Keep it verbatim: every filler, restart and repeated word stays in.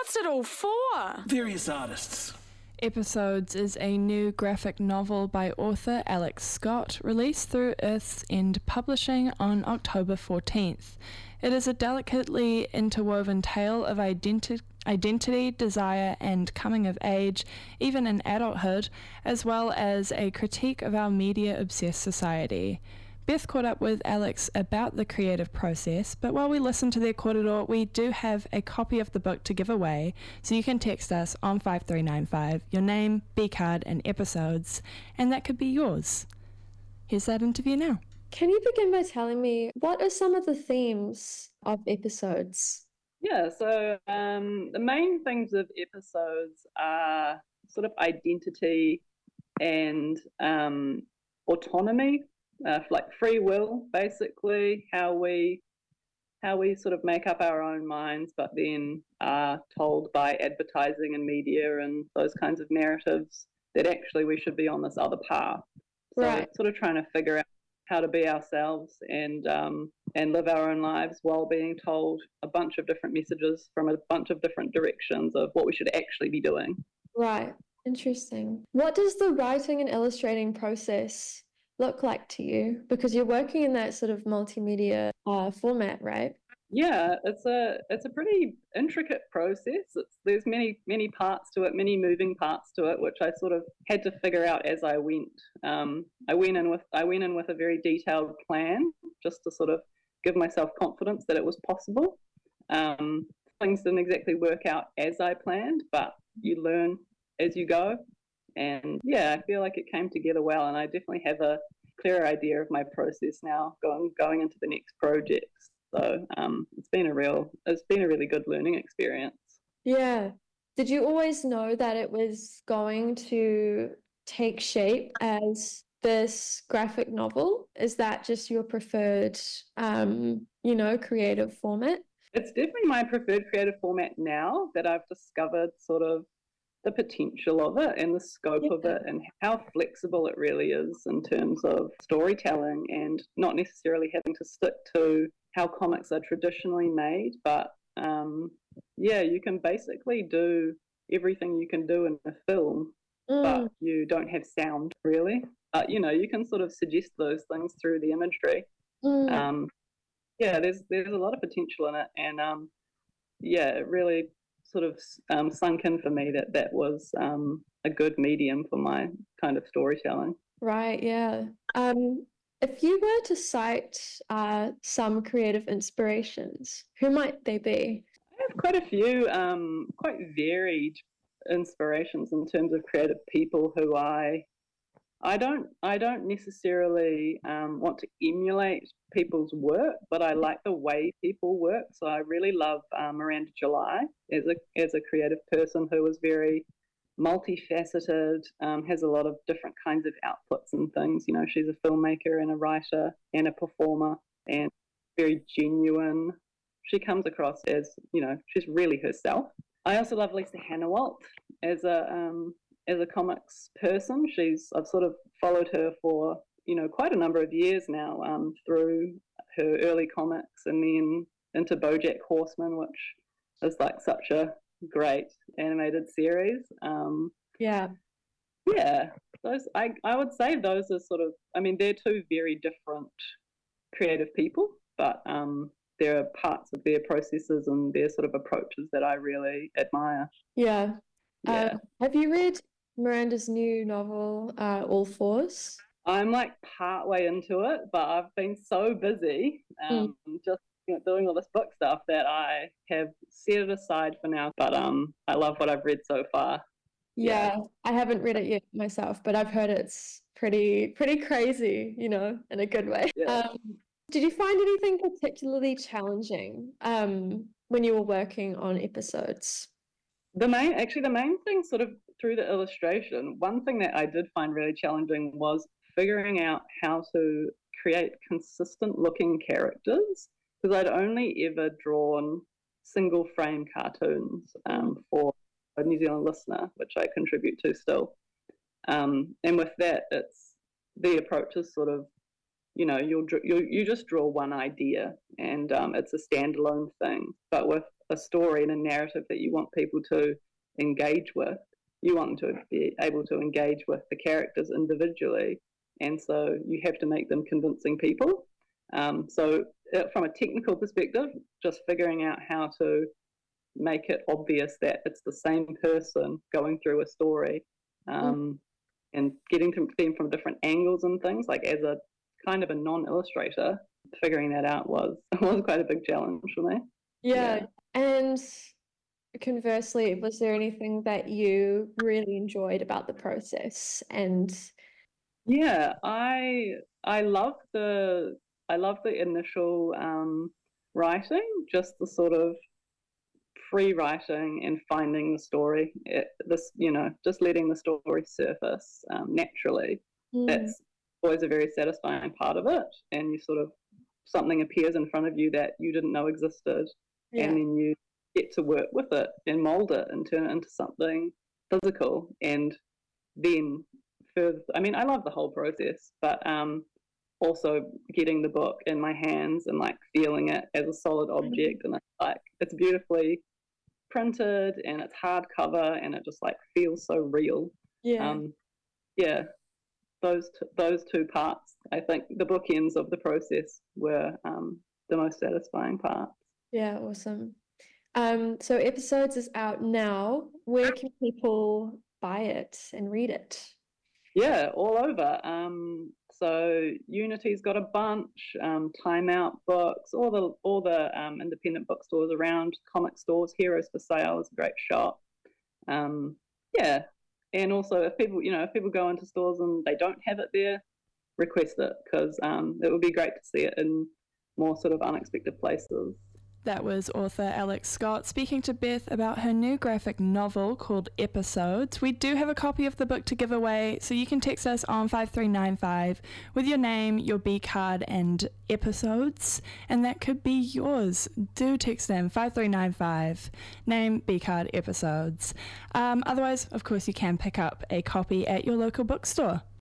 What's it all for? Various artists. Episodes is a new graphic novel by author Alex Scott, released through Earth's End Publishing on October fourteenth. It is a delicately interwoven tale of identi- identity, desire, and coming of age, even in adulthood, as well as a critique of our media-obsessed society. Beth caught up with Alex about the creative process, but while we listen to their kōrero, we do have a copy of the book to give away, so you can text us on five three nine five, your name, B-card, and episodes, and that could be yours. Here's that interview now. Can you begin by telling me, what are some of the themes of episodes? Yeah, so um, the main themes of episodes are sort of identity and um, autonomy. Uh, like free will, basically, how we how we sort of make up our own minds, but then are told by advertising and media and those kinds of narratives that actually we should be on this other path. So Right. sort of trying to figure out how to be ourselves and um, and live our own lives while being told a bunch of different messages from a bunch of different directions of what we should actually be doing. Right. Interesting. What does the writing and illustrating process look like to you? Because you're working in that sort of multimedia uh, format, right? Yeah, it's a it's a pretty intricate process. It's, there's many many parts to it, many moving parts to it, which I sort of had to figure out as I went. Um, I went in with I went in with a very detailed plan, just to sort of give myself confidence that it was possible. Um, things didn't exactly work out as I planned, but you learn as you go. And yeah, I feel like it came together well, and I definitely have a clearer idea of my process now going going into the next projects. So um, it's been a real, it's been a really good learning experience. Yeah. Did you always know that it was going to take shape as this graphic novel? Is that just your preferred, um, you know, creative format? It's definitely my preferred creative format now that I've discovered sort of the potential of it and the scope Yeah. of it and how flexible it really is in terms of storytelling and not necessarily having to stick to how comics are traditionally made, but um, yeah, you can basically do everything you can do in a film, Mm, but you don't have sound really. But you know, you can sort of suggest those things through the imagery. mm, Um, yeah, there's there's a lot of potential in it, and um, yeah, it really sort of um, sunk in for me that that was um, a good medium for my kind of storytelling. right, yeah. Um, if you were to cite uh, some creative inspirations, who might they be? I have quite a few um, quite varied inspirations in terms of creative people who I I don't I don't necessarily um, want to emulate people's work, but I like the way people work. So I really love uh, Miranda July as a as a creative person who is very multifaceted, um, has a lot of different kinds of outputs and things. You know, she's a filmmaker and a writer and a performer and very genuine. She comes across as, you know, she's really herself. I also love Lisa Hanawalt as a um, as a comics person. She's I've sort of followed her for, you know, quite a number of years now, um, through her early comics and then into BoJack Horseman, which is like such a great animated series. Um, Yeah. yeah, those I I would say those are sort of, I mean, they're two very different creative people, but um, there are parts of their processes and their sort of approaches that I really admire. Yeah. Yeah. Uh, have you read Miranda's new novel, uh, All Fours? I'm like part way into it, but I've been so busy um, just you know, doing all this book stuff that I have set it aside for now. But um, I love what I've read so far. Yeah, I haven't read it yet myself, but I've heard it's pretty pretty crazy, you know, in a good way. Yeah. Um, did you find anything particularly challenging um, when you were working on episodes? The main, actually, the main thing sort of through the illustration, one thing that I did find really challenging was figuring out how to create consistent looking characters, because I'd only ever drawn single frame cartoons um, for a New Zealand listener, which I contribute to still. Um, and with that, it's the approach is sort of, you know, you'll you you just draw one idea and um, it's a standalone thing. But with a story and a narrative that you want people to engage with. You want them to be able to engage with the characters individually, and so you have to make them convincing people. Um, so uh, from a technical perspective, just figuring out how to make it obvious that it's the same person going through a story, um, mm. and getting to them from different angles and things, like as a kind of a non-illustrator, figuring that out was was quite a big challenge for me. Yeah. yeah. And conversely, was there anything that you really enjoyed about the process? And yeah, I I love the I love the initial um, writing, just the sort of free writing and finding the story. It, this, you know, just letting the story surface um, naturally. Mm. That's always a very satisfying part of it. And you sort of, something appears in front of you that you didn't know existed, yeah. and then you get to work with it and mold it and turn it into something physical. And then further, I mean, I love the whole process, but um, also getting the book in my hands and like feeling it as a solid object, and it's like it's beautifully printed and it's hardcover and it just like feels so real. Yeah. Um, yeah. Those t- those two parts, I think the bookends of the process were um, the most satisfying parts. Yeah, awesome. Um, so Episodes is out now. Where can people buy it and read it? Yeah, all over. Um, so Unity's got a bunch, um, Time Out Books, all the all the um, independent bookstores around, comic stores. Heroes for Sale is a great shop. Um, yeah, and also if people, you know, if people go into stores and they don't have it there, request it, because um, it would be great to see it in more sort of unexpected places. That was author Alex Scott speaking to Beth about her new graphic novel called Episodes. We do have a copy of the book to give away, so you can text us on five three nine five with your name, your B card and episodes, and that could be yours. Do text them, five three nine five, name, B card, episodes. Um, otherwise, of course, you can pick up a copy at your local bookstore.